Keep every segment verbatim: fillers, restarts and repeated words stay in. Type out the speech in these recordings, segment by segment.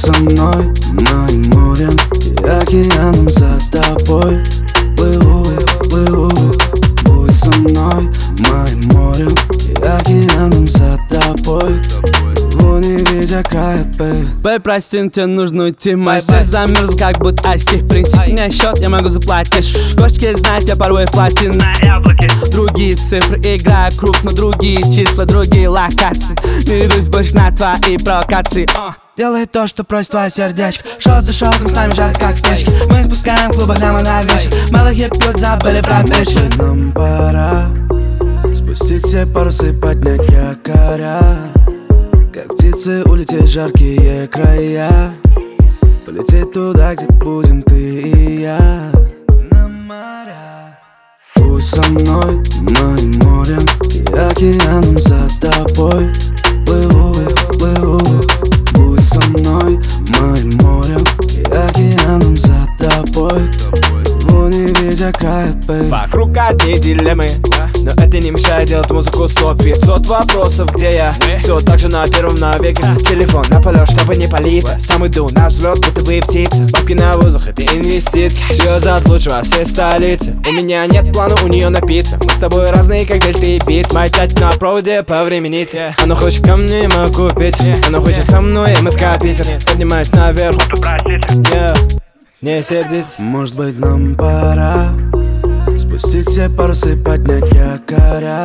со мной моим морем и океаном за тобой. Плыву, плыву. Будь со мной моим морем и океаном за тобой. Плыву, не видя края, бэй. Бэй, прости, тебе нужно уйти. Мой сердце замерз, как будто айсти. Принеси мне счет, я могу заплатить. Кошечки знать, я порву их платин на яблоке. Другие цифры, играю крупно, другие числа, другие локации. Не ведусь больше на твои провокации. uh. Делай то, что просит твое сердечко. Шот за шотом, с нами жарко, как в печке. Мы спускаем в клубах ляма на вечер. Малахи пьют, забыли про печку. Нам пора спустить все парусы, поднять якоря. Как птицы улететь в жаркие края. Полететь туда, где будем ты и я. На моря. Будь со мной моим морем и океаном за тобой. Плыву, плыву. Будь со мной моим морем и океаном за тобой. Плыву, не видя края, бэй. Вокруг одни дилеммы, но это не мешает делать музыку сто пятьсот вопросов, где я? Все так же на первом навеке. Телефон на полет, чтобы не палиться. Сам иду на взлет, будто бы птица. Бабки на воздух, это инвестиции. Звезд лучше во всей столице. У меня нет плана у нее напиться. Мы с тобой разные, как дельта и бит. Моя тять на проводе, повремените. Она хочет ко мне, могу пить. Она хочет со мной, мы скопиться. Поднимаюсь наверх, yeah. Не сердитесь. Может быть, нам пора спустить все парусы, поднять якоря.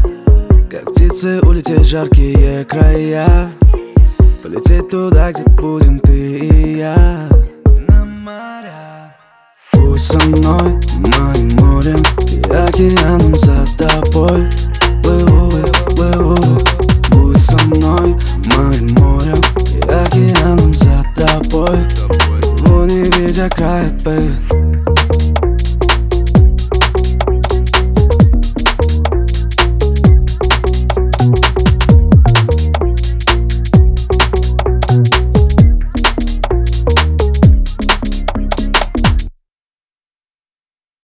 Как птицы улететь в жаркие края. Полететь туда, где будем ты и я. На моря. Будь со мной моим морем и океаном за тобой. Плыву, плыву. Будь со мной моим морем и океаном за тобой. Плыву, не видя края, бэй.